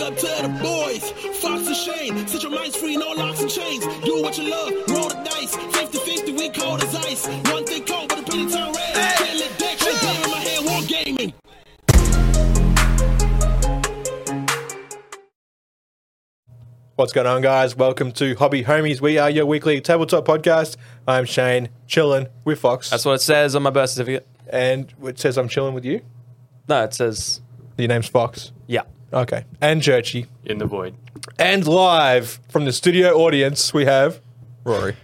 up to the boys. Fox and Shane, set your minds free, no locks and chains. Do what you love, roll the dice. 50-50, we cold as ice. One thing cold, but a penny turn red. Can't let that shit down in my head, war gaming. What's going on, guys? Welcome to Hobby Homies. We are your weekly tabletop podcast. I'm Shane, chilling with Fox. That's what it says on my birth certificate. And it says I'm chilling with you. No, it says, Your name's Fox. yeah. Okay. And Churchy. In the void. And live from the studio audience, we have Rory.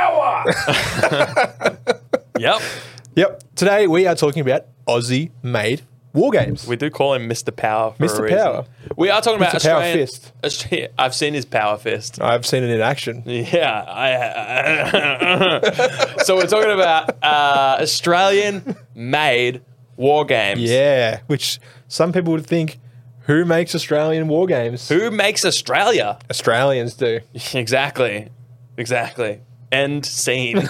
Yep. Yep. Today we are talking about Aussie-made war games. We do call him Mr. Power for Mr. a reason. Power. We are talking about Mr. Power Australian... Fist. I've seen his Power Fist. I've seen it in action. Yeah. So we're talking about Australian-made war games. Yeah. Which some people would think, who makes Australian war games? Who makes Australia? Australians do. Exactly. End scene.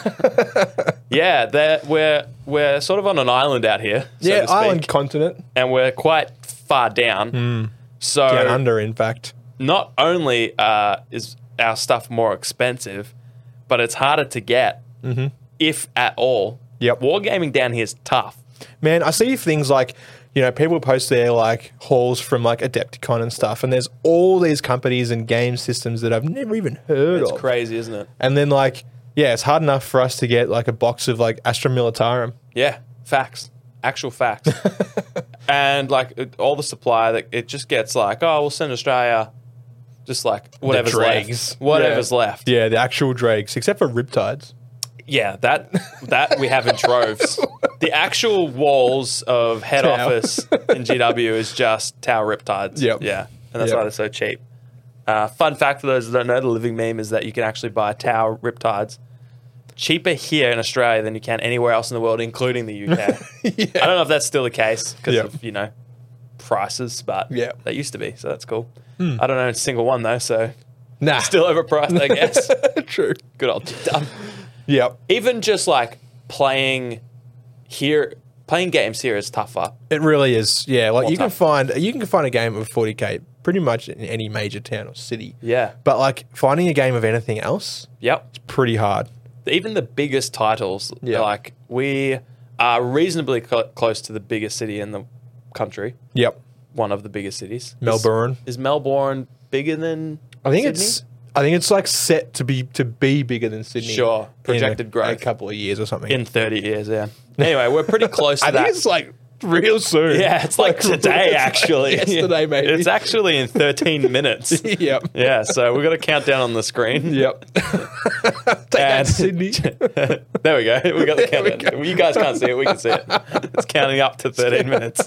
Yeah, we're sort of on an island out here. So Yeah, to speak, island continent. and we're quite far down. So Down under, in fact. not only is our stuff more expensive, but it's harder to get, if at all. Yep. Wargaming down here is tough. Man, I see things like, people post their like hauls from like Adepticon and stuff, and there's all these companies and game systems that I've never even heard It's of. crazy, isn't it? And then it's hard enough for us to get like a box of like Astra Militarum. Yeah, facts. Actual facts. And all the supply, it just gets we'll send Australia just whatever's dregs. left. Yeah, the actual dregs, except for Riptides. Yeah, that we have in troves. The actual walls of head Tau. office in GW is just Tau Riptides. Yep. Yeah, and that's Yep. why they're so cheap. Fun fact for those that don't know, the living meme is that you can actually buy Tau Riptides cheaper here in Australia than you can anywhere else in the world, including the UK. I don't know if that's still the case because Yep. of, prices, but Yeah. that used to be, so that's cool. I don't own a single one, though, so Nah. still overpriced, I guess. True. Good old dumb. Yep. Even just playing games here is tougher. It really is. Yeah, More you can tough. find a game of 40k pretty much in any major town or city. Yeah. But finding a game of anything else, Yep. pretty hard. Even the biggest titles, Yeah. we are reasonably close to the biggest city in the country. Yep. One of the biggest cities. Melbourne. Is Melbourne bigger than I think Sydney? it's set to be bigger than Sydney. Sure. Projected in growth. a couple of years or something. In 30 years, yeah. Anyway, we're pretty close to I that. think it's real soon. Yeah, it's today, actually. Yesterday, maybe. It's actually in 13 minutes. Yep. Yeah, so we've got a countdown on the screen. Yep. Take that, And- Sydney. There we go. We got the countdown. You guys can't see it. We can see it. It's counting up to 13 minutes.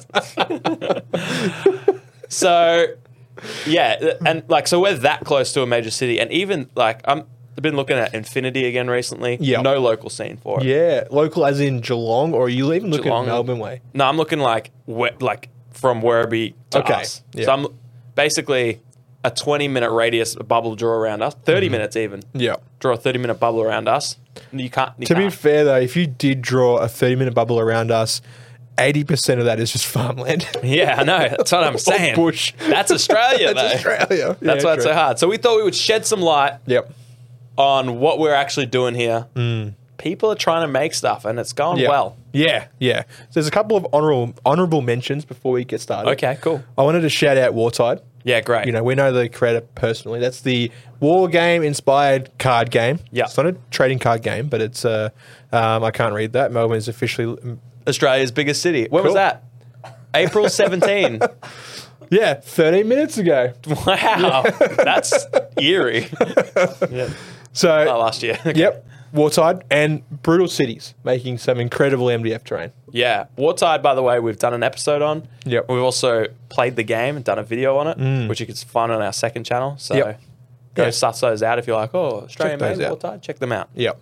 So, yeah, and so we're that close to a major city, and even I've been looking at Infinity again recently. Yep. No local scene for it. Yeah, local as in Geelong, or are you even looking Geelong. at Melbourne way? No, I'm looking from Werribee to Okay. us. Yeah. So I'm basically a 20-minute radius bubble draw around us, 30 minutes even. Yeah. Draw a 30-minute bubble around us. You can't. To be fair, though, if you did draw a 30-minute bubble around us, 80% of that is just farmland. Yeah, I know. That's what I'm saying. bush. That's Australia, though. That's Australia. That's why it's so hard. So we thought we would shed some light Yep. on what we're actually doing here. People are trying to make stuff, and it's going Yeah. well. Yeah. So there's a couple of honourable mentions before we get started. Okay, cool. I wanted to shout out Wartide. Yeah, great. We know the creator personally. That's the war game inspired card game. Yeah. It's not a trading card game, but it's I can't read that. Melbourne is officially Australia's biggest city. When was Cool. that? April 17. 13 minutes ago. Wow. That's eerie. So Last year. Okay. yep, Wartide and Brutal Cities making some incredible MDF terrain. Yeah. Wartide, by the way, we've done an episode on. Yep. We've also played the game and done a video on it, which you can find on our second channel. So Yep. go Yeah. suss those out if you're like, Australian those made out. Wartide, check them out. Yep.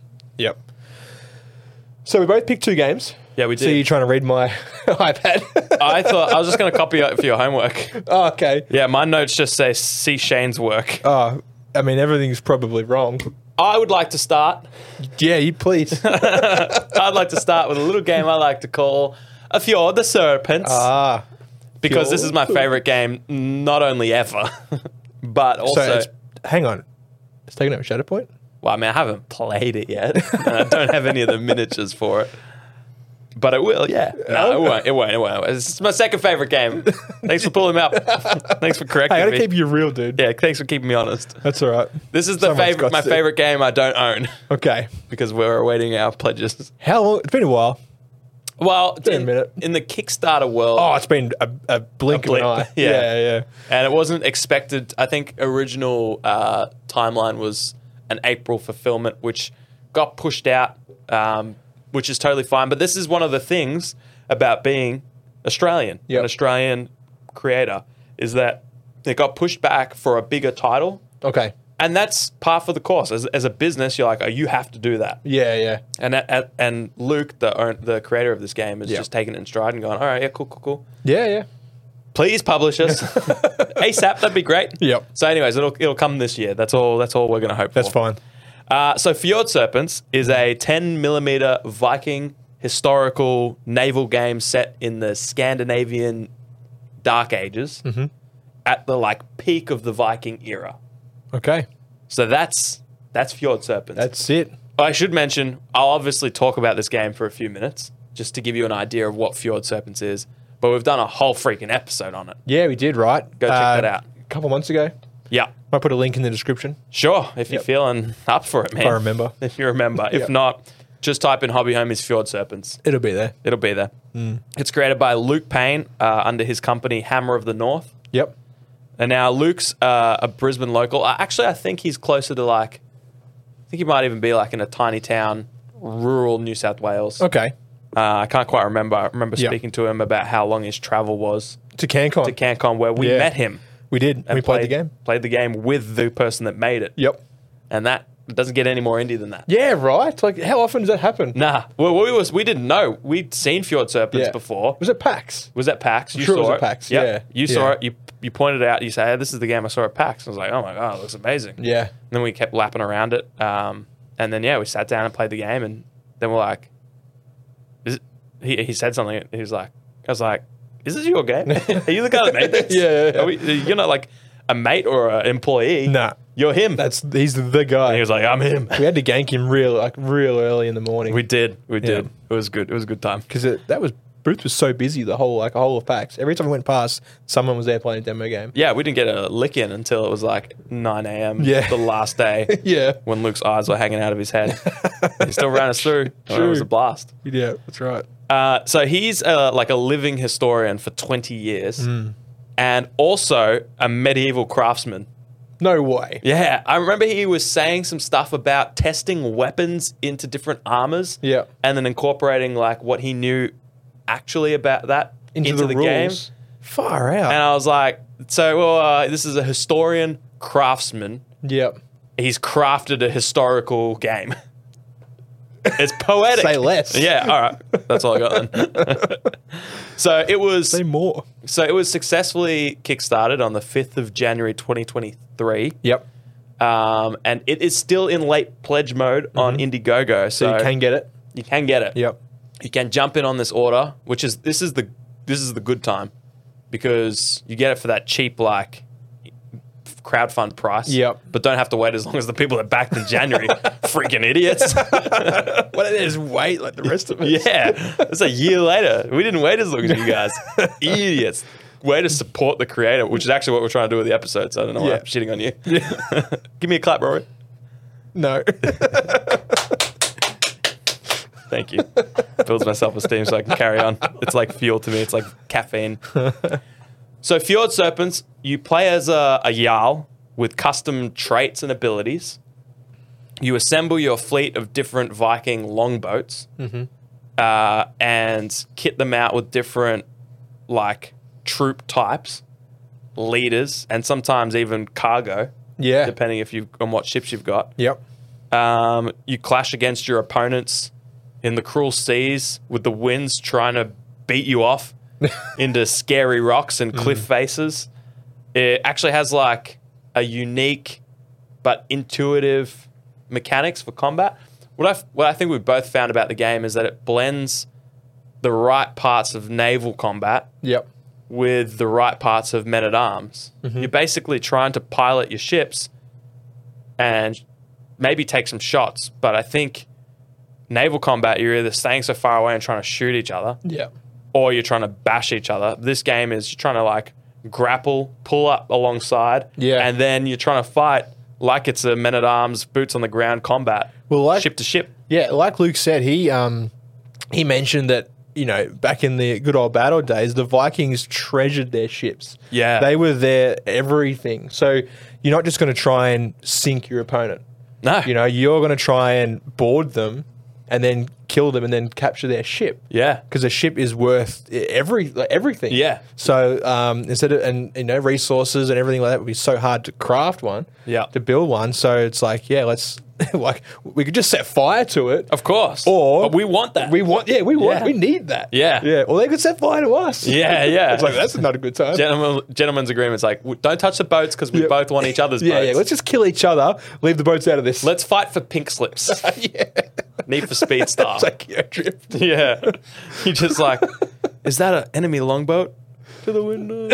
So we both picked two games. Yeah, we So you're did. trying to read my iPad. I thought I was just going to copy it for your homework. Oh, okay. Yeah, my notes just say see Shane's work. Oh, I mean, everything's probably wrong. I would like to start. Yeah, you please. I'd like to start with a little game I like to call A Fjord the Serpents. because this is my favorite game, not only ever, but also. Hang on. It's taken over Shatterpoint? Well, I mean, I haven't played it yet. And I don't have any of the miniatures for it. But it will, yeah. No, it won't. It's my second favorite game. Thanks for pulling me up. Thanks for correcting I gotta me. keep you real, dude. Yeah, thanks for keeping me honest. That's all right. This is my favorite game I don't own Okay. because we're awaiting our pledges. How long? It's been a while. Well, been a minute. in the Kickstarter world. Oh, it's been a blink of an eye. Yeah. And it wasn't expected. I think original timeline was an April fulfillment, which got pushed out, which is totally fine. But this is one of the things about being Australian, Yep. an Australian creator, is that it got pushed back for a bigger title. Okay. And that's par for the course. As a business, you're like, oh, you have to do that. Yeah. And Luke, the creator of this game, is just taking it in stride and going, all right, yeah, cool. Yeah. Please publish us ASAP. That'd be great. Yep. So, anyways, it'll come this year. That's all we're gonna hope for. That's fine. So, Fjord Serpents is a 10mm Viking historical naval game set in the Scandinavian Dark Ages at the peak of the Viking era. Okay. So that's Fjord Serpents. That's it. I should mention, I'll obviously talk about this game for a few minutes, just to give you an idea of what Fjord Serpents is. But we've done a whole freaking episode on it. Yeah, we did, right? Go check that out. A couple months ago. Yeah. Might put a link in the description. Sure, if you're feeling up for it, man. If I remember. If you remember. If not, just type in Hobby Homies Fjord Serpents. It'll be there. It'll be there. It's created by Luke Payne under his company Hammer of the North. Yep. And now Luke's a Brisbane local. Actually, I think he's closer to I think he might even be in a tiny town, rural New South Wales. Okay. I can't quite remember. I remember Yep. speaking to him about how long his travel was To CanCon. to CanCon, where we met him. We did. And We played the game. Played the game with the person that made it. Yep. And that doesn't get any more indie than that. Yeah, right? How often does that happen? Nah. Well, we didn't know. We'd seen Fjord Serpents before. Was it PAX? Was at PAX. You sure it was saw at PAX, Yep. yeah. You saw it. You pointed it out. You say, hey, this is the game I saw at PAX. I was like, oh my God, it looks amazing. Yeah. And then we kept lapping around it. And then, we sat down and played the game. And then we're like, he said something. I was like, is this your game? Are you the guy that made this? Yeah. You're not like a mate or an employee. Nah. You're him. He's the guy. And he was like, I'm him. We had to gank him real early in the morning. We did. It was good. It was a good time. Because Booth was so busy the whole of PAX. Every time we went past, someone was there playing a demo game. Yeah, we didn't get a lick in until it was 9 a.m. Yeah. the last day. Yeah. When Luke's eyes were hanging out of his head. He still ran us through. Oh, it was a blast. Yeah, that's right. So he's a living historian for 20 years and also a medieval craftsman. No way. Yeah, I remember he was saying some stuff about testing weapons into different armors. Yeah. And then incorporating what he knew actually about that into the game. Far out. And I was like, this is a historian craftsman. Yep. He's crafted a historical game. It's poetic. Say less. Yeah, all right. That's all I got then. Say more. So it was successfully kickstarted on the 5th of January 2023. Yep. And it is still in late pledge mode on Indiegogo. So you can get it. You can get it. Yep. You can jump in on this order, this is the good time because you get it for that cheap crowdfund price. Yep. But don't have to wait as long as the people that backed in January. Freaking idiots. Well, they just wait like the rest of us. Yeah. It's a year later. We didn't wait as long as you guys. Idiots. Way to support the creator, which is actually what we're trying to do with the episode, so I don't know why I'm shitting on you. Give me a clap, Rory. No. Thank you. Builds my self-esteem so I can carry on. It's like fuel to me. It's like caffeine. So Fjord Serpents, you play as a Jarl with custom traits and abilities. You assemble your fleet of different Viking longboats and kit them out with different troop types, leaders, and sometimes even cargo. Yeah. Depending on what ships you've got. Yep. You clash against your opponents in the cruel seas with the winds trying to beat you off into scary rocks and cliff faces. It actually has a unique but intuitive mechanics for combat. What I think we've both found about the game is that it blends the right parts of naval combat Yep. with the right parts of Men-at-Arms, you're basically trying to pilot your ships and maybe take some shots. But I think naval combat, you're either staying so far away and trying to shoot each other, Yeah. or you're trying to bash each other. This game is you're trying to like grapple, pull up alongside, and then you're trying to fight like it's a Men-at-Arms, boots on the ground combat, ship to ship. Yeah, like Luke said, he mentioned that, you know, back in the good old battle days, the Vikings treasured their ships. Yeah. They were their everything. So you're not just going to try and sink your opponent. No. You know, you're going to try and board them and then kill them and then capture their ship. Yeah. Because a ship is worth everything. Yeah. So instead of, and you know, resources and everything like that would be so hard to craft one, to build one. So it's like, yeah, let's like we could just set fire to it. Of course. Or but we want that. we need that. Yeah. Or they could set fire to us. Yeah. It's like, that's not a good time. Gentlemen's agreement's like, don't touch the boats because we both want each other's boats. Yeah, let's just kill each other, leave the boats out of this. Let's fight for pink slips. Need for Speed style. Tokyo Drift. Yeah. You just like, is that an enemy longboat? To the windows,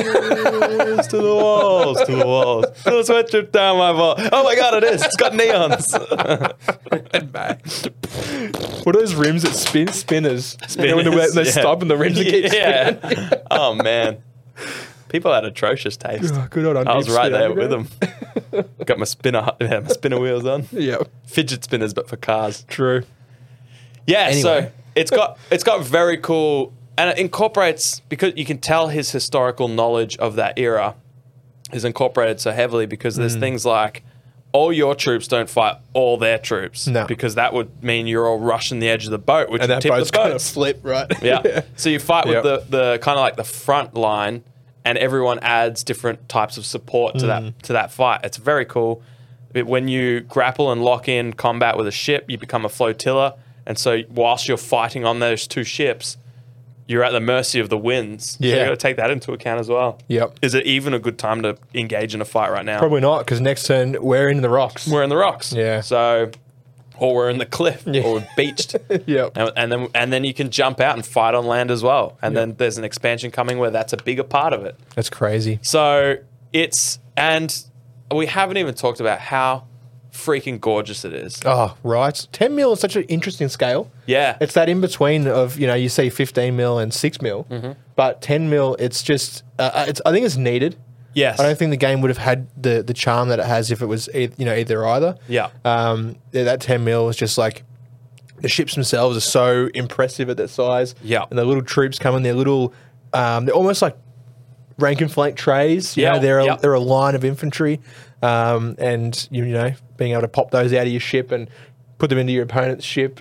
to the walls, to the walls. To the sweat drip down my ball. Oh my God, it is. It's got neons. And back. What are those rims that spin? Spinners. You know, when they stop and the rims keep spinning. Oh, man. People had atrocious taste. Oh, good on I was Deep right Spin there with Underground. them. Got my spinner wheels on. Yeah. Fidget spinners, but for cars. True. Yeah, Anyway. so it's got very cool, and it incorporates, because you can tell his historical knowledge of that era is incorporated so heavily, because there's things like all your troops don't fight all their troops, because that would mean you're all rushing the edge of the boat, which And would that tip boat's the boat. going to flip, right? Yeah. So you fight with the kind of like the front line, and everyone adds different types of support to that fight. It's very cool. When you grapple and lock in combat with a ship, you become a flotilla. And so whilst you're fighting on those two ships, you're at the mercy of the winds. Yeah. So you've got to take that into account as well. Yep. Is it even a good time to engage in a fight right now? Probably not, because next turn we're in the rocks. We're in the rocks. Yeah. So, or we're in the cliff, or we're beached. Yep. And then you can jump out and fight on land as well. And then there's an expansion coming where that's a bigger part of it. That's crazy. So and we haven't even talked about how freaking gorgeous it is. Oh, right. 10 mil is such an interesting scale. Yeah. It's that in between of, you know, you see 15 mil and 6 mil, but 10 mil, it's just, I think it's needed. Yes. I don't think the game would have had the charm that it has if it was, either or either. Yeah. That 10 mil is just like, the ships themselves are so impressive at that size. Yeah. And the little troops come in, they're little, they're almost like rank and flank trays. You Yeah. know, they're a line of infantry. And, you know, being able to pop those out of your ship and put them into your opponent's ship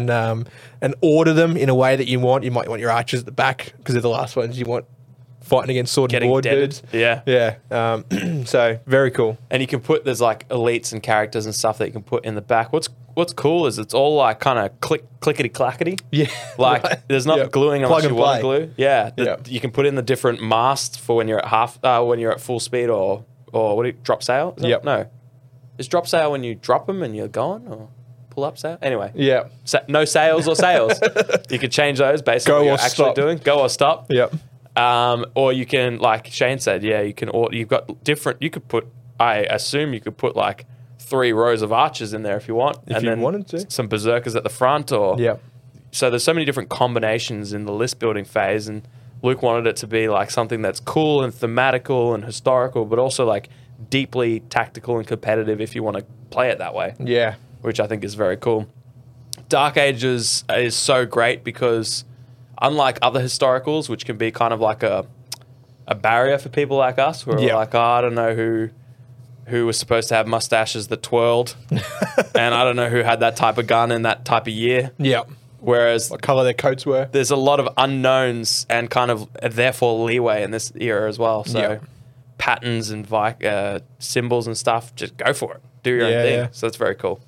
and order them in a way that you want. You might want your archers at the back because they're the last ones you want fighting against sword and board dudes. Yeah. Yeah. So very cool. And you can put, there's like elites and characters and stuff that you can put in the back. What's cool is it's all like kind of clickety clackety. Yeah. Like right. there's not gluing unless you want to glue. Yeah. Yeah. You can put in the different masts for when you're at when you're at full speed or what do you, drop sail? Is that- Yep. No. Is drop sail when you drop them and you're going, or pull up sail? Anyway. Yeah. No sails or sails. You can change those based on what you're actually doing. Go or stop. Yep. Or you can, like Shane said, you can. Or you've got different. You could put. I assume you could put like 3 rows of archers in there if you want, If you wanted to. Some berserkers at the front, or Yeah. So there's so many different combinations in the list building phase, and Luke wanted it to be like something that's cool and thematical and historical, but also like deeply tactical and competitive if you want to play it that way. Yeah. Which I think is very cool. Dark Ages is so great because unlike other historicals, which can be kind of like a barrier for people like us, who are like, oh, I don't know who was supposed to have mustaches that twirled, and I don't know who had that type of gun in that type of year. Yeah. Whereas What colour their coats were. there's a lot of unknowns and kind of therefore leeway in this era as well. So patterns and symbols and stuff, just go for it. Do your own thing. Yeah. So that's very cool.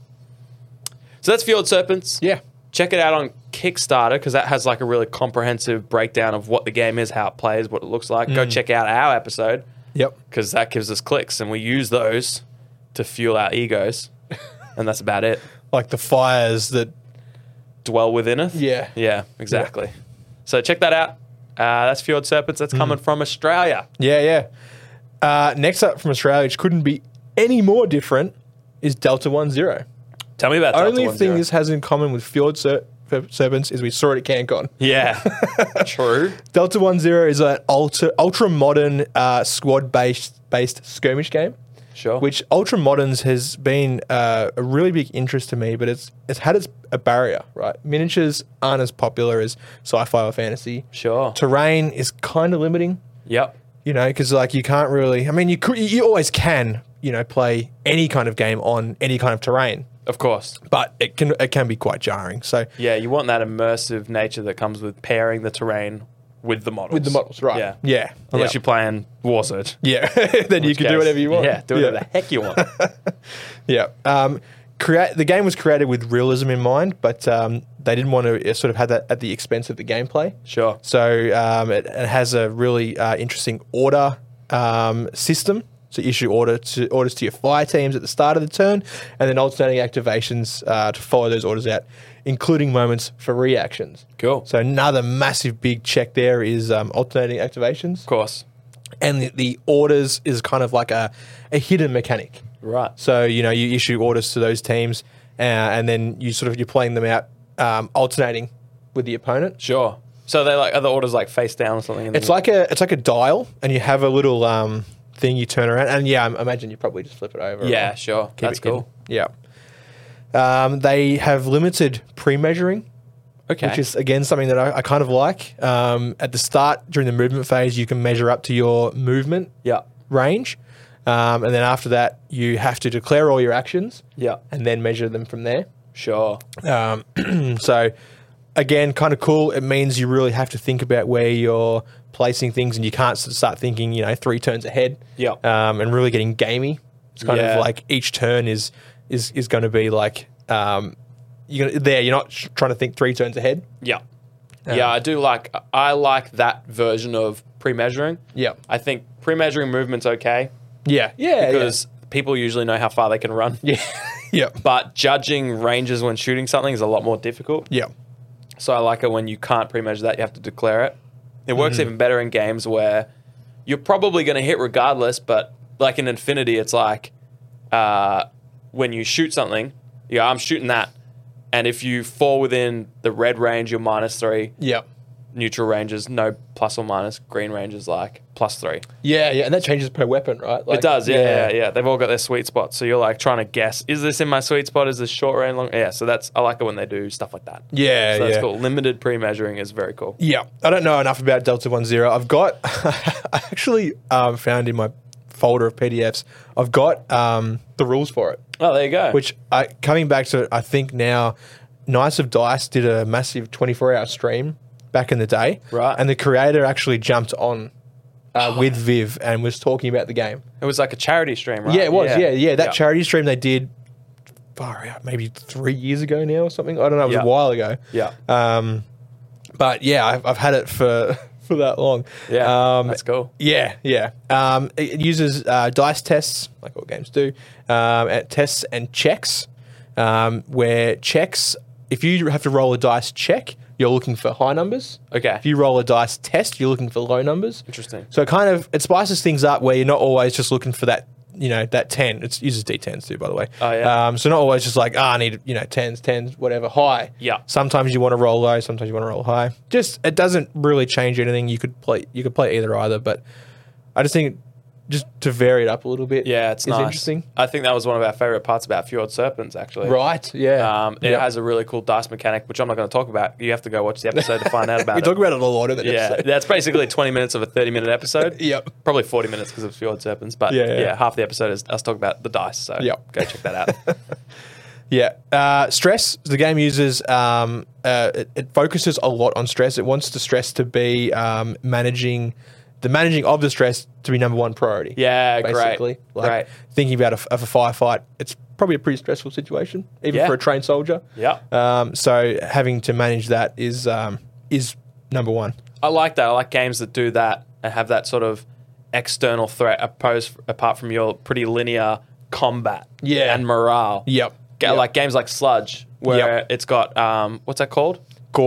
So that's Fjord Serpents. Yeah. Check it out on Kickstarter because that has like a really comprehensive breakdown of what the game is, how it plays, what it looks like. Go check out our episode Yep. because that gives us clicks and we use those to fuel our egos. And that's about it. Like the fires that. Dwell within us. Yeah. Yeah, exactly. So check that out. That's Fjord Serpents. That's coming from Australia. Yeah. Next up from Australia, which couldn't be any more different, is Delta 10. Tell me about Delta Only 10. thing this has in common with Fjord Serpents is we saw it at CanCon. Yeah, true. Delta 10 is an ultra modern squad-based skirmish game. Sure. Which Ultra Moderns has been a really big interest to me, but it's had a barrier, right? Miniatures aren't as popular as sci-fi or fantasy. Sure. Terrain is kind of limiting. Yep. You know, because like you can't really. I mean, you always can, play any kind of game on any kind of terrain, Of course. but it can be quite jarring. So Yeah, you want that immersive nature that comes with pairing the terrain with the models. with the models, right? Yeah. Unless yeah. you're playing Warsurge. Yeah, then you can do whatever you want. Yeah, do whatever the heck you want. Yeah. The game was created with realism in mind, but they didn't want to sort of have that at the expense of the gameplay. Sure. So it has a really interesting order system. So you issue orders to your fire teams at the start of the turn, and then alternating activations to follow those orders out, including moments for reactions. Cool. So another massive big check there is alternating activations. Of course. And the orders is kind of like a hidden mechanic. Right. So, you issue orders to those teams, and then you're playing them out, alternating with the opponent. Sure. So they are the orders like face down or something? It's like a dial, and you have a little thing you turn around, and I imagine you probably just flip it over. Yeah, or sure. keep That's it hidden. cool. Yeah. They have limited pre-measuring. Okay. Which is, again, something that I kind of like. At the start, during the movement phase, you can measure up to your movement Yeah. range. And then after that, you have to declare all your actions Yeah. and then measure them from there. Sure. So, again, kind of cool. It means you really have to think about where you're placing things, and you can't start thinking, 3 turns ahead. Yeah. And really getting gamey. It's kind Yeah. of like each turn is going to be like you're not trying to think 3 turns ahead. Yeah. Yeah, I like that version of pre-measuring. Yeah. I think pre-measuring movement's okay Yeah. because people usually know how far they can run. Yeah. Yeah. But judging ranges when shooting something is a lot more difficult. Yeah. So I like it when you can't pre-measure that, you have to declare it. It works even better in games where you're probably going to hit regardless, but like in Infinity, it's like when you shoot something, I'm shooting that. And if you fall within the red range, you're -3. Yeah. Neutral range is no plus or minus. Green range is like +3. Yeah. And that changes per weapon, right? Like, It does, yeah. They've all got their sweet spots. So you're like trying to guess, is this in my sweet spot? Is this short range, long? Yeah, so I like it when they do stuff like that. Yeah, So that's yeah. cool. Limited pre-measuring is very cool. Yeah. I don't know enough about Delta 10. I've got, I actually found in my folder of PDFs, I've got the rules for it. Oh, there you go. Which, coming back to, I think now, Knights of Dice did a massive 24-hour stream back in the day. Right. And the creator actually jumped on with Viv and was talking about the game. It was like a charity stream, right? Yeah, it was. Yeah. That Yeah. charity stream they did far out, maybe 3 years ago now or something. I don't know. It was Yeah. a while ago. Yeah. But yeah, I've had it for that long. Yeah, that's cool. Yeah. It uses dice tests, like all games do, tests and checks, where checks, if you have to roll a dice check, you're looking for high numbers. Okay. If you roll a dice test, you're looking for low numbers. Interesting. So it spices things up where you're not always just looking for that, that 10. It uses D10s too, by the way. Oh, yeah. So not always just like, I need, 10s, whatever, high. Yeah. Sometimes you want to roll low, sometimes you want to roll high. Just, it doesn't really change anything. You could play either, but I just think just to vary it up a little bit. Yeah, it's nice. Interesting. I think that was one of our favorite parts about Fjord Serpents, actually. Right, yeah. It has a really cool dice mechanic, which I'm not going to talk about. You have to go watch the episode to find out about We it. talk about it a lot in the Yeah, episode. that's basically 20 minutes of a 30-minute episode. Yep. Probably 40 minutes because of Fjord Serpents. But Yeah. half the episode is us talking about the dice. So Yep. go check that out. Yeah. Stress. The game uses, it focuses a lot on stress. It wants the stress to be managing of the stress to be number one priority. Yeah, basically. great. Great. Thinking about a firefight, it's probably a pretty stressful situation, even for a trained soldier. Yeah. So having to manage that is number one. I like that. I like games that do that and have that sort of external threat apart from your pretty linear combat and morale. Yep. Like games like Sludge, where Yep. it's got, what's that called? Gore.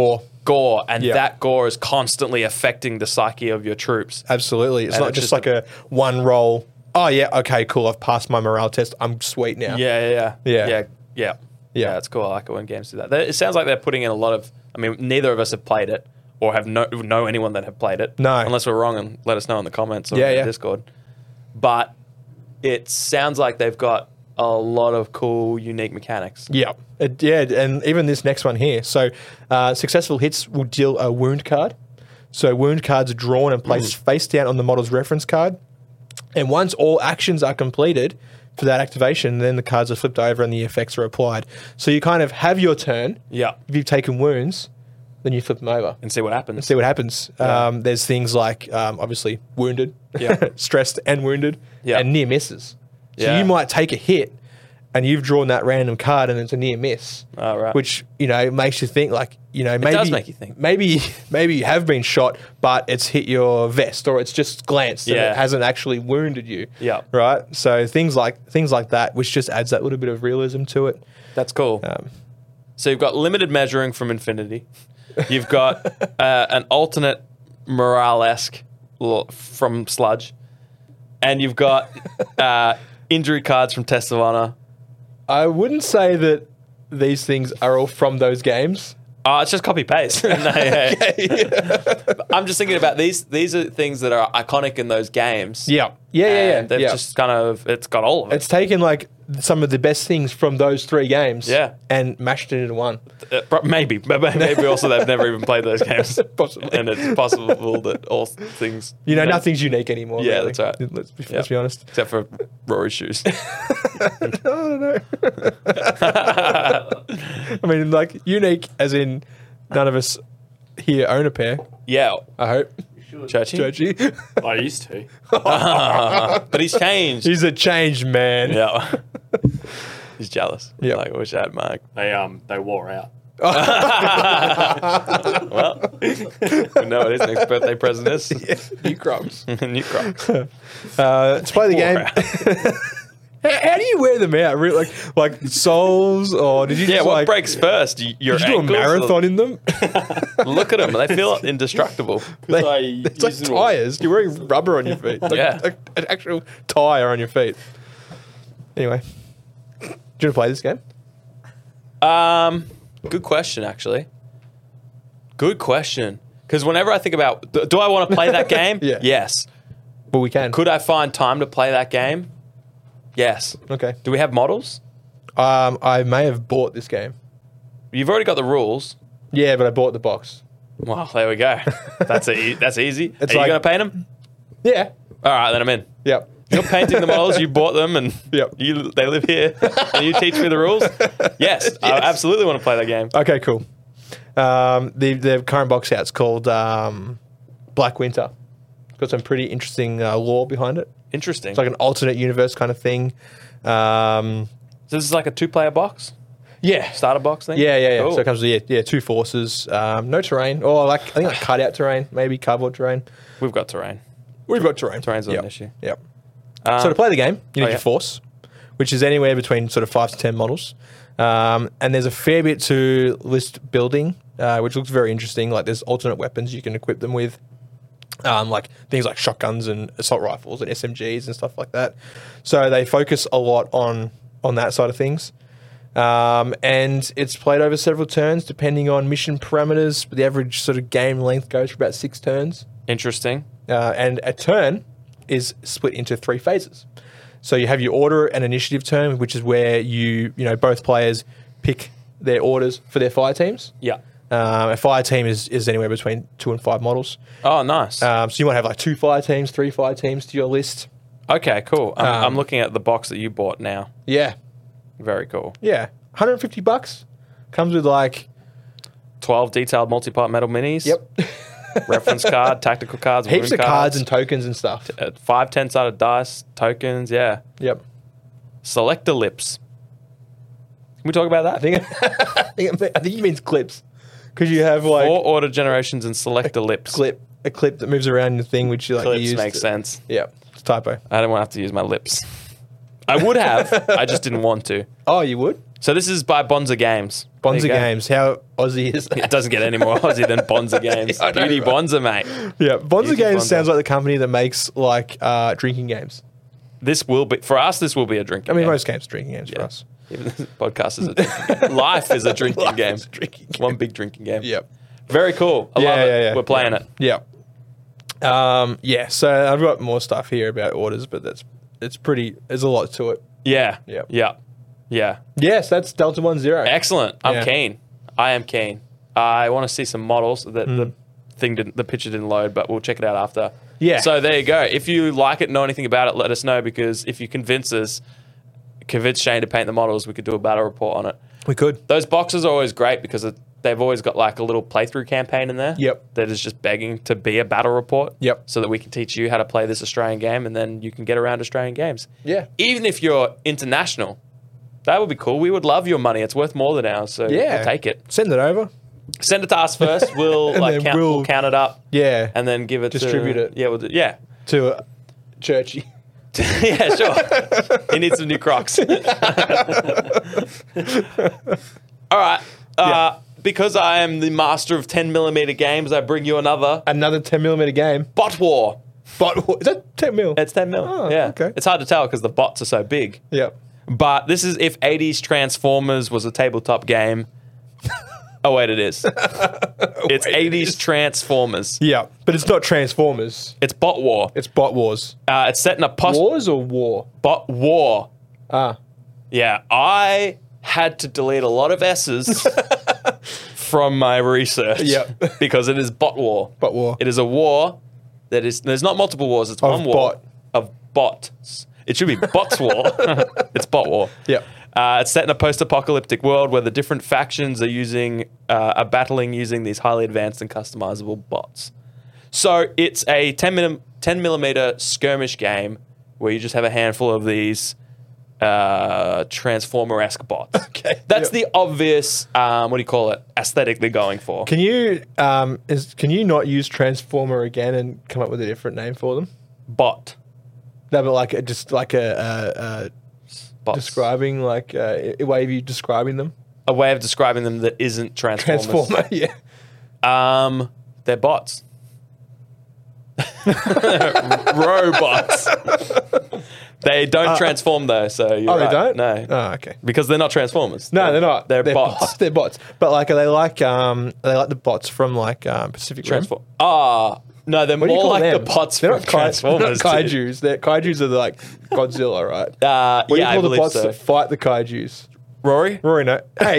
gore, and that gore is constantly affecting the psyche of your troops. Absolutely. It's not just like a one roll. Oh, yeah, okay, cool. I've passed my morale test. I'm sweet now. Yeah. It's cool. I like it when games do that. It sounds like they're putting in a lot of... I mean, neither of us have played it or have know anyone that have played it. No. Unless we're wrong, and let us know in the comments or in Discord. But it sounds like they've got a lot of cool, unique mechanics. Yeah. And even this next one here. So successful hits will deal a wound card. So wound cards are drawn and placed face down on the model's reference card. And once all actions are completed for that activation, then the cards are flipped over and the effects are applied. So you kind of have your turn. Yeah. If you've taken wounds, then you flip them over. And see what happens. Yeah. There's things like, obviously, wounded, stressed and wounded, and near misses. So you might take a hit and you've drawn that random card and it's a near miss. Oh, right. Which, makes you think like, maybe... It does make you think. Maybe you have been shot, but it's hit your vest or it's just glanced and it hasn't actually wounded you. Yeah. Right? So things like that, which just adds that little bit of realism to it. That's cool. So you've got limited measuring from Infinity. You've got an alternate morale-esque from Sludge. And you've got injury cards from Test of Honor. I wouldn't say that these things are all from those games. It's just copy-paste. I'm just thinking about these are things that are iconic in those games. Yeah. They've just kind of, it's got all of it. It's taken like some of the best things from those three games and mashed it into one. Maybe also they've never even played those games. Possibly. And it's possible that all things... nothing's unique anymore. Yeah, really. that's right. Let's be honest. Except for Rory's shoes. I don't know. I mean, like, unique as in none of us here own a pair. Yeah. I hope. Churchy? I used to. But he's changed. He's a changed man. Yeah. He's jealous. Yeah. Like, I wish I had Mark. They wore out. Well, we know what his next birthday present is. New Crocs. New Crocs. Let's play the game. How do you wear them out? Really, like soles, or did you? Yeah, just what breaks first? Your did you do a marathon in them? Look at them; they feel indestructible. It's like tires. You're wearing rubber on your feet. Like an actual tire on your feet. Anyway, do you want to play this game? Good question, actually. Good question. Because whenever I think about, do I want to play that game? Yes. Well, we can. Could I find time to play that game? Yes. Okay. Do we have models? I may have bought this game. You've already got the rules. Yeah, but I bought the box. Well, there we go. That's easy. It's Are you going to paint them? Yeah. All right, then I'm in. Yep. You're painting the models. You bought them, and Yep. they live here. And you teach me the rules. Yes, I absolutely want to play that game. Okay, cool. The current box out's called Black Winter. It's got some pretty interesting lore behind it. Interesting. It's like an alternate universe kind of thing. So this is like a 2-player box? Yeah. Starter box thing? Yeah. Cool. So it comes with 2 forces, no terrain, or I think like cutout terrain, maybe cardboard terrain. We've got terrain. We've got terrain. Terrain's not an issue. Yep. So to play the game, you need your force, which is anywhere between sort of 5 to 10 models. And there's a fair bit to list building, which looks very interesting. Like there's alternate weapons you can equip them with. Like things like shotguns and assault rifles and SMGs and stuff like that. So they focus a lot on that side of things. And it's played over several turns depending on mission parameters. But the average sort of game length goes for about 6 turns. Interesting. And a turn is split into 3 phases. So you have your order and initiative turn, which is where you both players pick their orders for their fire teams. Yeah. A fire team is anywhere between 2 and 5 models. Oh, nice. So you might have like 2 fire teams, 3 fire teams to your list. Okay, cool. I'm looking at the box that you bought now. Yeah. Very cool. Yeah. $150. Comes with like 12 detailed multi-part metal minis. Yep. Reference card, tactical cards, heaps of cards and tokens and stuff. 5 10-sided dice, tokens, yeah. Yep. Selector lips. Can we talk about that? I think he means clips. Because you have like 4 order generations and selector lips. a clip that moves around the thing, which you like Clips use. makes sense. Yeah, it's a typo. I don't want to have to use my lips. I would have. I just didn't want to. Oh, you would? So this is by Bonza Games. Bonza go. Games. How Aussie is that? It doesn't get any more Aussie than Bonza Games. I know, Beauty right? Bonza, mate. Yeah, Bonza Beauty Games Bonza. sounds like the company that makes like drinking games. This will be for us. This will be a drinking. I mean, game. most games are drinking games for Yeah. us. Even this podcast is a drinking game. Life is a drinking Life game. is a drinking game. One big drinking game. Yep. Very cool. I love it. We're playing it. Yeah. Yeah. So I've got more stuff here about orders, but it's pretty. There's a lot to it. Yeah. Yep. Yeah. Yeah. Yes, that's Delta 10. Excellent. I'm Yeah. keen. I am keen. I want to see some models. The picture didn't load, but we'll check it out after. Yeah. So there you go. If you like it, know anything about it, let us know, because if you convince Shane to paint the models, we could do a battle report on it. We could. Those boxes are always great because they've always got like a little playthrough campaign in there. Yep. That is just begging to be a battle report. Yep. So that we can teach you how to play this Australian game, and then you can get around Australian games. Yeah. Even if you're international, that would be cool. We would love your money. It's worth more than ours, so Yeah. we'll take it. Send it over. Send it to us first. We'll And like then we'll count it up Yeah. and then give it Distribute to, it. Yeah, we'll do, yeah. To Churchy. Yeah, sure. He needs some new Crocs. All right. Because I am the master of 10mm games, I bring you another Another 10mm game. Bot War. But is that 10 mil? It's 10 mil. Oh, yeah. okay. It's hard to tell because the bots are so big. Yep. But this is if 80s Transformers was a tabletop game. Oh, wait, it is. It's Wait, it 80s is. Transformers. Yeah, but it's not Transformers. It's Bot War. It's Bot Wars. It's set in a Wars or War? Bot War. Ah. Yeah, I had to delete a lot of S's from my research. Yep. Because it is Bot War. Bot War. It is a war that is. There's not multiple wars. It's Of one war bot. of bots. It should be Bots War. It's Bot War. Yep. It's set in a post-apocalyptic world where the different factions are battling using these highly advanced and customizable bots. So it's a 10mm skirmish game where you just have a handful of these Transformer-esque bots. Okay. That's Yep. the obvious, what do you call it, aesthetic they're going for. Can you not use Transformer again and come up with a different name for them? Bot. No, but like just like a Bots. describing like a way of you describing them. A way of describing them that isn't Transformers. Transformer. Yeah. They're bots. Robots. They don't transform though, so you're Oh, right. they don't. No, Oh, okay. because they're not Transformers. No, they're not. They're bots. They're bots. But like, are they like the bots from like Pacific Rim? Transform. No, they're What do you more call like them? the bots They're from not Transformers. They're not dude. kaiju's. Kaiju's are like Godzilla, right? What do you Yeah, I call the believe bots so. that fight the kaiju's? Rory. Rory, no. Hey,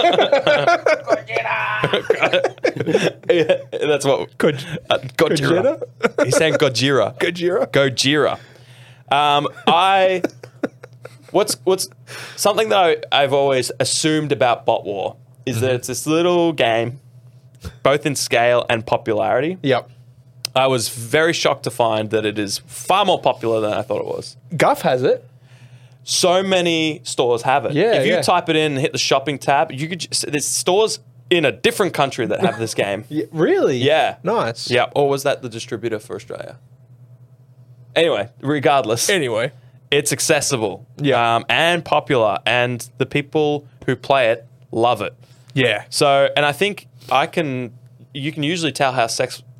That's what. Gojira. Gojira? He's saying Gojira. Gojira. Gojira. What's something that I've always assumed about Bot War is that it's this little game, both in scale and popularity. Yep. I was very shocked to find that it is far more popular than I thought it was. Guff has it. So many stores have it. Yeah, if you yeah. type it in and hit the shopping tab, you could. There's stores in a different country that have this game. Yeah, really? Yeah. Nice. Yeah. Or was that the distributor for Australia? Anyway, regardless. Anyway. It's accessible, Yeah. and popular, and the people who play it love it. Yeah. So, and I think you can usually tell how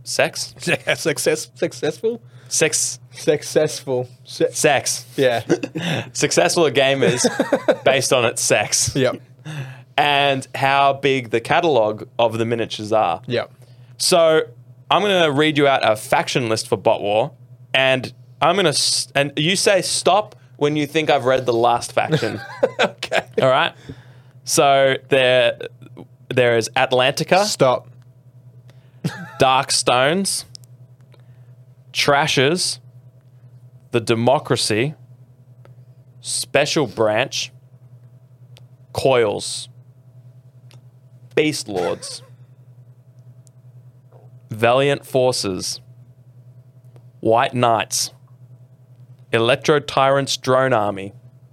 Successful. Yeah. successful a game is based on its sex. Yep. And how big the catalog of the miniatures are. Yep. So I'm going to read you out a faction list for Bot War, and and you say stop when you think I've read the last faction. Okay. All right. So there is Atlantica, Stop. Dark Stones, Trashers, the Democracy, Special Branch, Coils, Beast Lords, Valiant Forces, White Knights, Electro Tyrants Drone Army,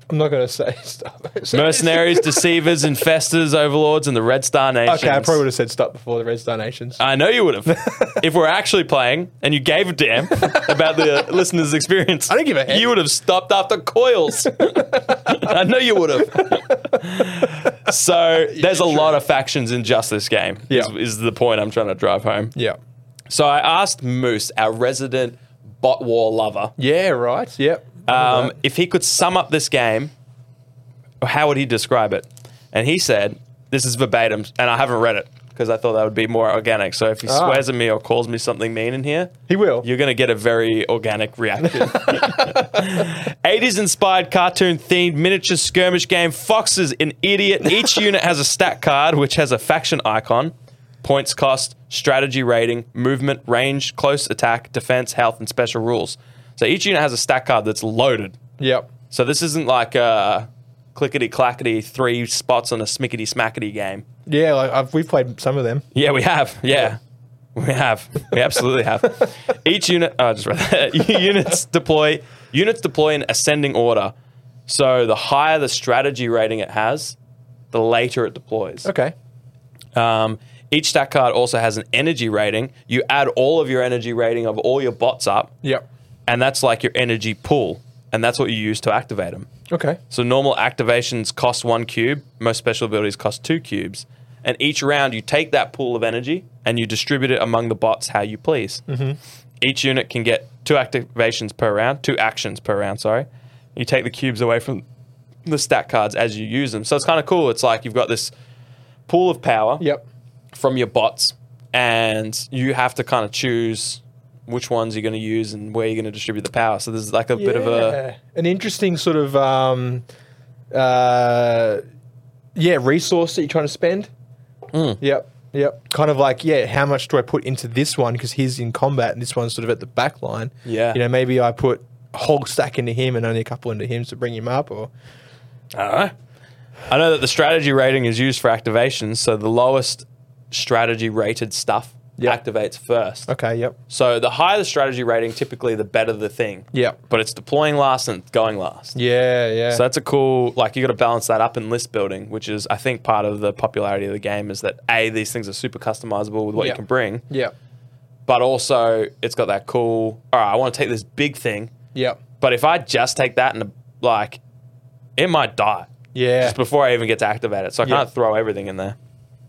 I'm not going to say stop. Mercenaries, deceivers, infestors, overlords, and the Red Star Nations. Okay, I probably would have said stop before the Red Star Nations. I know you would have. If we're actually playing and you gave a damn about the listener's experience, I didn't give a heck. You would have stopped after coils. I know you would have. So there's a lot of factions in just this game, is the point I'm trying to drive home. Yeah. So I asked Moose, our resident bot war lover, Yeah, right. Yep. if he could sum up this game, how would he describe it? And he said, this is verbatim, and I haven't read it because I thought that would be more organic. So if he swears at me or calls me something mean in here, He will. you're going to get a very organic reaction. 80s inspired cartoon themed miniature skirmish game. Fox is an idiot. Each unit has a stat card which has a faction icon, points cost, strategy rating, movement, range, close attack, defense, health, and special rules. So each unit has a stat card that's loaded. Yep. So this isn't like a clickety-clackety 3 spots on a smickety-smackety game. Yeah, like we've played some of them. Yeah, we have. Yeah. We have. We absolutely have. Each unit... Oh, I just read that. Units deploy in ascending order. So the higher the strategy rating it has, the later it deploys. Okay. Each stat card also has an energy rating. You add all of your energy rating of all your bots up, Yep. and that's like your energy pool, and that's what you use to activate them. Okay. So normal activations cost 1 cube. Most special abilities cost 2 cubes. And each round, you take that pool of energy and you distribute it among the bots how you please. Mm-hmm. Each unit can get 2 activations per round, 2 actions per round, sorry. You take the cubes away from the stat cards as you use them. So it's kind of cool. It's like you've got this pool of power Yep. from your bots, and you have to kind of choose which ones you're going to use and where you're going to distribute the power. So there's like a bit of an interesting sort of resource that you're trying to spend. Yep. Yep. Kind of like, how much do I put into this one because he's in combat and this one's sort of at the back line. Yeah. You know, maybe I put a whole stack into him and only a couple into him to bring him up, or I don't know. I know that the strategy rating is used for activations, so the lowest strategy rated stuff activates first. okay, yep. So the higher the strategy rating, typically the better the thing. Yep. But it's deploying last and going last. Yeah, yeah. So that's a cool, like you got to balance that up in list building, which is I think part of the popularity of the game is that these things are super customizable with what you can bring, Yep. but also it's got that cool, all right, I want to take this big thing, Yep. but if I just take that and like, it might die. Yeah. Just before I even get to activate it. So I can't throw everything in there.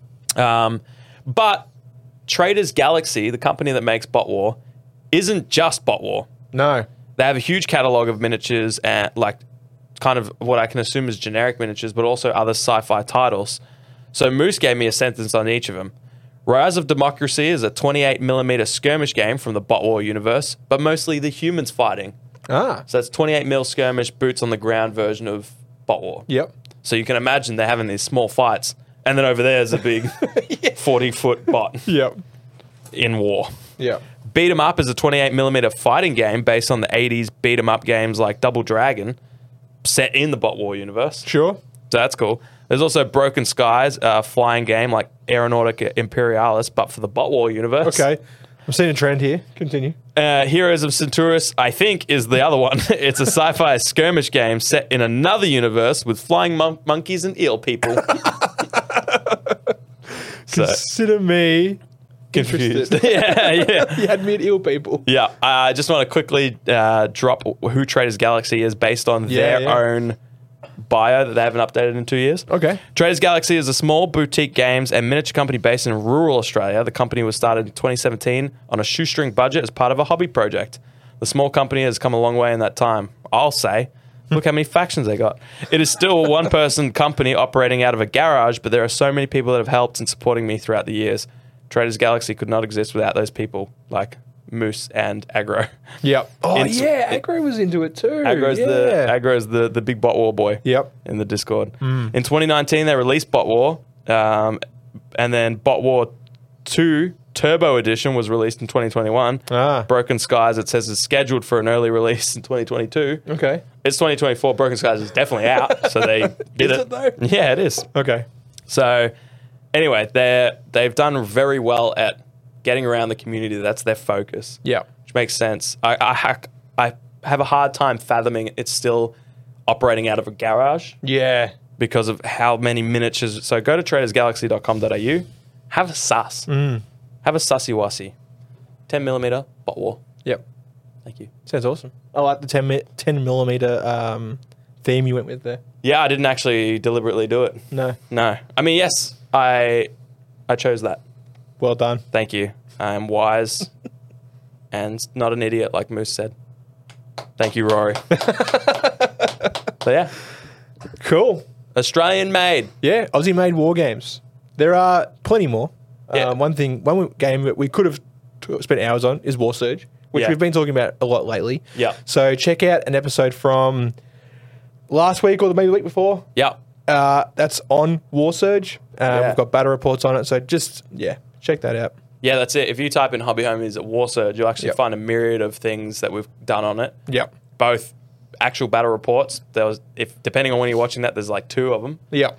But Traders Galaxy, the company that makes Bot War, isn't just Bot War. No. They have a huge catalog of miniatures and like kind of what I can assume is generic miniatures, but also other sci-fi titles. So Moose gave me a sentence on each of them. Rise of Democracy is a 28mm skirmish game from the Bot War universe, but mostly the humans fighting. Ah. So it's 28mm skirmish, boots on the ground version of Bot War. Yep. So you can imagine they're having these small fights. And then over there's a big 40-foot bot Yep. in war. Yep. Beat 'em Up is a 28mm fighting game based on the 80s beat 'em up games like Double Dragon, set in the Bot War universe. Sure. So that's cool. There's also Broken Skies, a flying game like Aeronautica Imperialis, but for the Bot War universe. Okay. I'm seeing a trend here. Continue. Heroes of Centaurus, I think, is the other one. It's a sci-fi skirmish game set in another universe with flying monkeys and eel people. Consider me confused. interested. Yeah. You had me at eel people. Yeah, I just want to quickly drop who Traders Galaxy is based on their own bio that they haven't updated in 2 years. Okay. Traders Galaxy is a small boutique games and miniature company based in rural Australia. The company was started in 2017 on a shoestring budget as part of a hobby project. The small company has come a long way in that time. I'll say, look how many factions they got. It is still a one-person company operating out of a garage, but there are so many people that have helped in supporting me throughout the years. Traders Galaxy could not exist without those people, like Moose and Aggro. Yep. Oh, In- Aggro was into it too. Aggro's the big Bot War boy. Yep. In the Discord. In 2019, they released Bot War, and then Bot War 2 Turbo Edition was released in 2021. Broken Skies, it says, is scheduled for an early release in 2022. Okay. It's 2024. Broken Skies is definitely out, so they did Is it though? Yeah, it is. Okay. So, anyway, they've done very well at getting around the community. That's their focus. Yeah. Which makes sense. I have a hard time fathoming it's still operating out of a garage Yeah. because of how many miniatures. So go to tradersgalaxy.com.au, have a sus. Have a sussy-wussy. 10mm bot war. Yep. Thank you. Sounds awesome. I like the 10 millimeter theme you went with there. Yeah, I didn't actually deliberately do it. No. No. I mean, yes, I chose that. Well done. Thank you. I am wise and not an idiot, like Moose said. Thank you, Rory. So, yeah. Cool. Australian made. Yeah, Aussie made war games. There are plenty more. Yeah. One game that we could have spent hours on is War Surge, which Yeah. we've been talking about a lot lately. Yeah. So check out an episode from last week or maybe the week before. Yep. That's on War Surge. Yeah. We've got battle reports on it. So just, check that out. Yeah, that's it. If you type in Hobby Homies at War Surge, you'll actually Yep. find a myriad of things that we've done on it. Yep. Both actual battle reports. There was, if depending on when you're watching that, there's like 2 of them. Yep.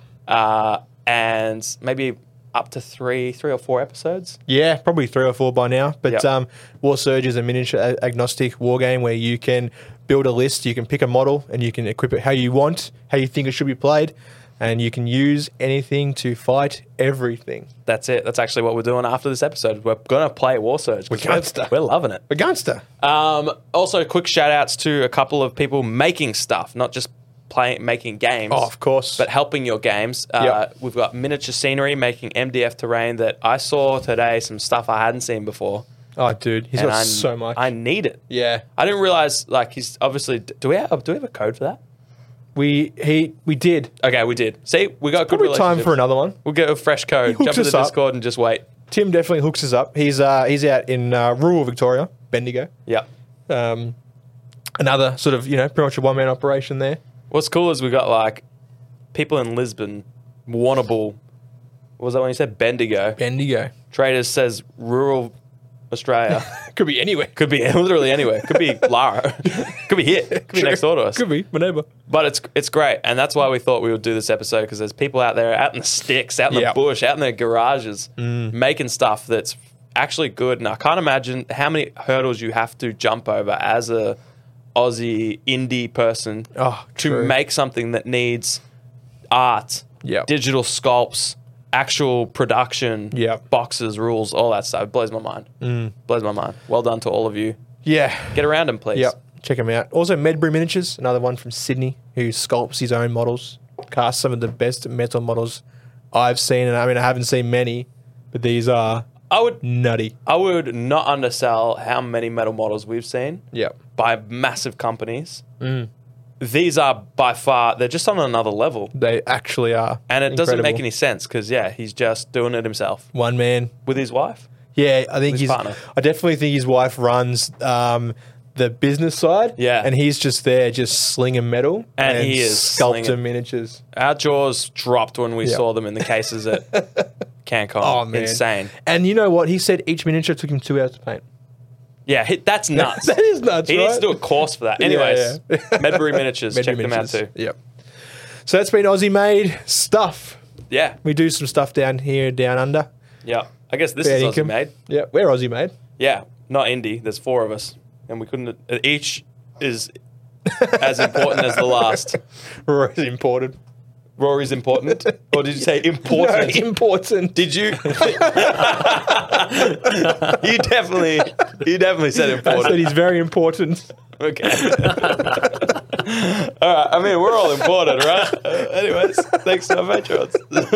And maybe up to three or four episodes. Yeah, probably 3 or 4 by now. But Yep. War Surge is a miniature agnostic war game where you can build a list, you can pick a model, and you can equip it how you want, how you think it should be played, and you can use anything to fight everything. That's it. That's actually what we're doing after this episode. We're going to play War Surge. 'cause gangster. We're loving it. A gunster. Also, quick shout outs to a couple of people making stuff, not just making games. Oh, of course. But helping your games. Yep. We've got Miniature Scenery making MDF terrain that I saw today, some stuff I hadn't seen before. Oh, dude, he's And got so much. I need it. Yeah. I didn't realize, like, he's obviously. Do we have a code for that? We did. Okay, we did. See, we got Probably good time relationships. for another one. We'll get a fresh code. hooks Jump into us the up. Discord and just wait. Tim definitely hooks us up. He's out in rural Victoria, Yeah. Another sort of, pretty much a one-man operation there. What's cool is we got like people in Lisbon, Warrnambool. What was that one you said? Bendigo. Bendigo. Traders says rural Australia. Could be anywhere. Could be literally anywhere. Could be Lara. Could be here. Could be next door to us. Could be, my neighbour. But it's great. And that's why we thought we would do this episode, because there's people out there, out in the sticks, out in Yep. the bush, out in their garages, making stuff that's actually good. And I can't imagine how many hurdles you have to jump over as a Aussie indie person Oh, to true. make something that needs art, Yep. digital sculpts, actual production, Yep. boxes, rules, all that stuff. It blows my mind. Blows my mind. Well done to all of you. Yeah. Get around them, please. Yep. Check him out. Also, Medbury Miniatures, another one from Sydney, who sculpts his own models, casts some of the best metal models I've seen. And I mean, I haven't seen many, but these are I would nutty. not undersell how many metal models we've seen Yep. by massive companies. These are by far, they're just on another level. They actually are. And it doesn't make incredible. any sense because, he's just doing it himself One man. with his wife. Yeah, I think His partner. I definitely think his wife runs the business side. Yeah. And he's just there, just slinging metal And he is sculpting slinging. miniatures. Our jaws dropped when we Yep. saw them in the cases at CanCon. Oh man, Insane. And you know what? He said each miniature took him 2 hours to paint. Yeah, that's nuts. That is nuts. He right? needs to do a course for that. Anyways, Yeah. Medbury Miniatures, Medbury check Miniatures. them out too. Yep. So that's been Aussie made stuff. Yeah, We do some stuff down here, down under. yeah. I guess this Fair is Aussie income. made. Yeah, we're Aussie made. Yeah, not indie. There's 4 of us, and we couldn't. Each is as important as the last. We're Aussie imported. Rory's important, or did you say important? No, important. Did you? you definitely said I important. said he's very important. Okay. All right. I mean, we're all important, right? Anyways, thanks to our patrons.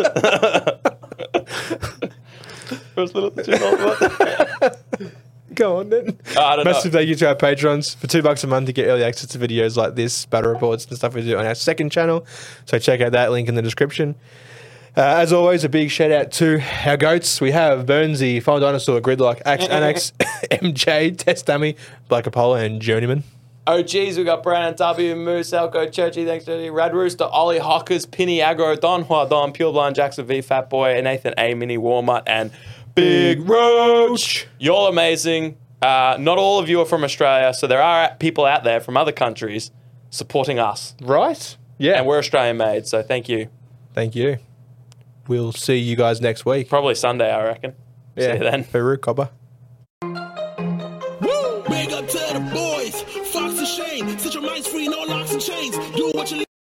Was a little too long, what? Go on then. I don't know. Massive thank you to our patrons for $2 a month to get early access to videos like this, battle reports and stuff we do on our second channel. So check out that link in the description. As always, a big shout out to our goats. We have Burnsy, Final Dinosaur, Gridlock, Axe Annex, MJ, Test Dummy, Black Apollo, and Journeyman. Oh, geez, we got Brandon W, Moose, Elko, Churchy, thanks to Rad Rooster, Ollie Hockers, Pinny Aggro, Don Hua Don, Pure Blind, Jackson V, Fat Boy, Nathan A, Mini Walmart, and Big Roach. You're amazing. Not all of you are from Australia, so there are people out there from other countries supporting us. Right? Yeah. And we're Australian made, so thank you. Thank you. We'll see you guys next week. Probably Sunday, I reckon. See you then. Peru, Cobber. Big up to the boys, Fox and Shane. Set your minds free, no locks and chains. Do what you